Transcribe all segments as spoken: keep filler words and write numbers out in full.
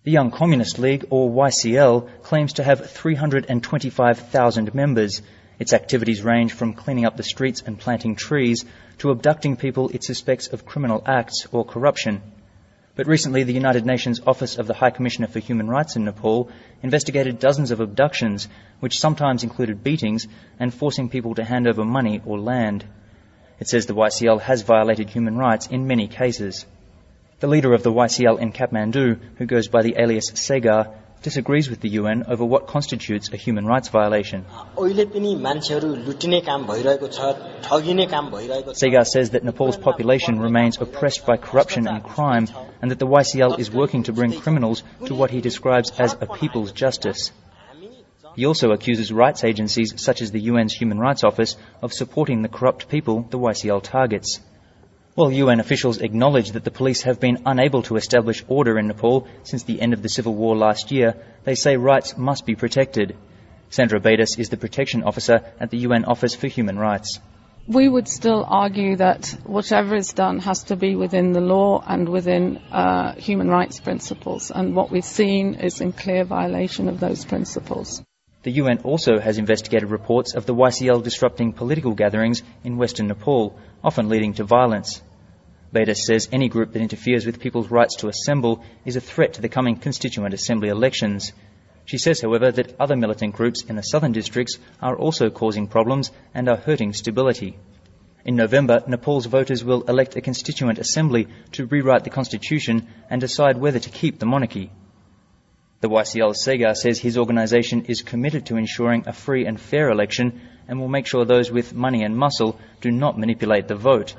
The Young Communist League, or Y C L, claims to have three hundred twenty-five thousand members. Its activities range from cleaning up the streets and planting trees to abducting people it suspects of criminal acts or corruption. But recently, the United Nations Office of the High Commissioner for Human Rights in Nepal investigated dozens of abductions, which sometimes included beatings and forcing people to hand over money or land. It says the Y C L has violated human rights in many cases. The leader of the Y C L in Kathmandu, who goes by the alias Segar, disagrees with the U N over what constitutes a human rights violation. Segar says that Nepal's population remains oppressed by corruption and crime, and that the Y C L is working to bring criminals to what he describes as a people's justice. He also accuses rights agencies such as the U N's Human Rights Office of supporting the corrupt people the Y C L targets. While U N officials acknowledge that the police have been unable to establish order in Nepal since the end of the civil war last year, they say rights must be protected. Sandra Baidas is the protection officer at the U N Office for Human Rights. We would still argue that whatever is done has to be within the law and within uh, human rights principles, and what we've seen is in clear violation of those principles. The U N also has investigated reports of the Y C L disrupting political gatherings in western Nepal, often leading to violence. Baidas says any group that interferes with people's rights to assemble is a threat to the coming Constituent Assembly elections. She says, however, that other militant groups in the southern districts are also causing problems and are hurting stability. In November, Nepal's voters will elect a Constituent Assembly to rewrite the constitution and decide whether to keep the monarchy. The Y C L's Segar says his organisation is committed to ensuring a free and fair election and will make sure those with money and muscle do not manipulate the vote.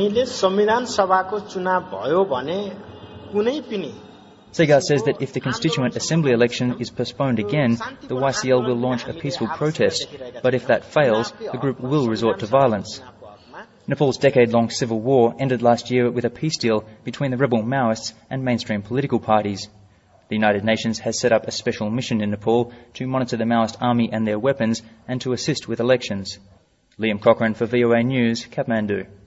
Segar says that if the Constituent Assembly election is postponed again, the Y C L will launch a peaceful protest, but if that fails, the group will resort to violence. Nepal's decade-long civil war ended last year with a peace deal between the rebel Maoists and mainstream political parties. The United Nations has set up a special mission in Nepal to monitor the Maoist army and their weapons and to assist with elections. Liam Cochrane for V O A News, Kathmandu.